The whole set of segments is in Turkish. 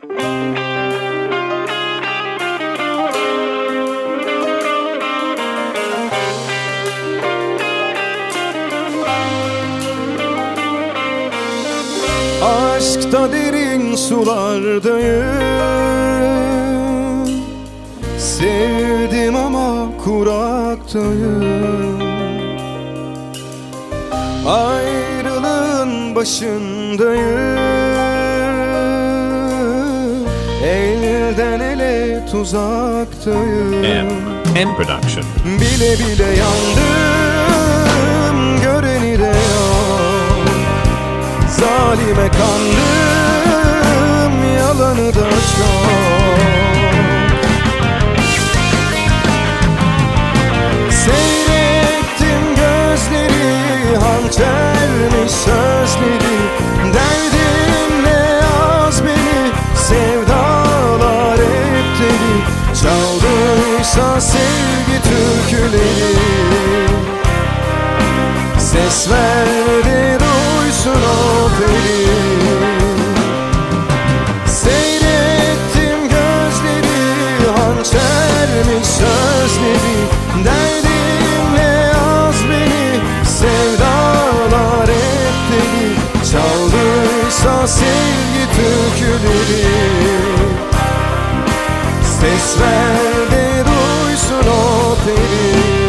Aşkta derin sulardayım, sevdim ama kuraktayım. Ayrılığın başındayım, elden ele tuzaktayım. M Production. Bile bile yandım, göreni de yok. Zalime kandım, yalanı da çok. Seyrettim gözleri, hançermiş sözleri. Derdim ne yaz beni, sevdalar hep deli. Çaldıysa sevgi türküleri, ses ver de duysun o peri. Seyrettim gözleri, hançermiş sözleri. Derdim ne yaz beni, sevdalar hep deli. Çaldıysa sevgi türküleri, ses ver de duysun o peri.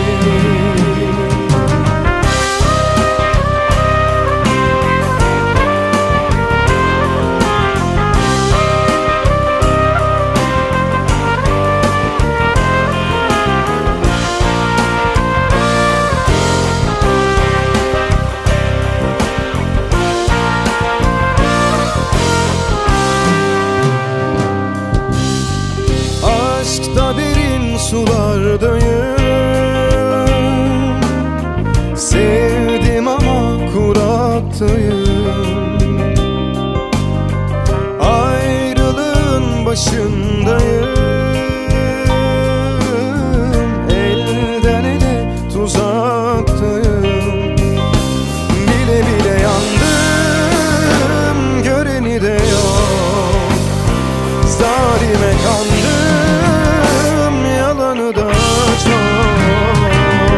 Aşkta derin sulardayım, sevdim ama kuraktayım. Ayrılığın başındayım, elden ele tuzaktayım. Bile bile yandım, göreni de yok. Zalime kandım, yalanı da çok.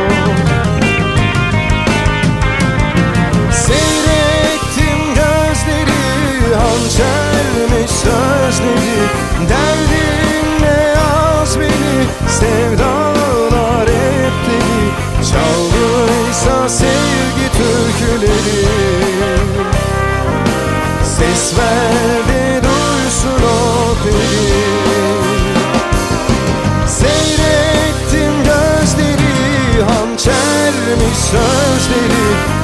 Seyrettim gözleri, hançermiş sözleri. Derdim ne yaz beni, sevdalar hep deli. Çaldıysa sevgi türküleri, ses ver de duysun o peri. Seyrettim gözleri, hançermiş sözleri.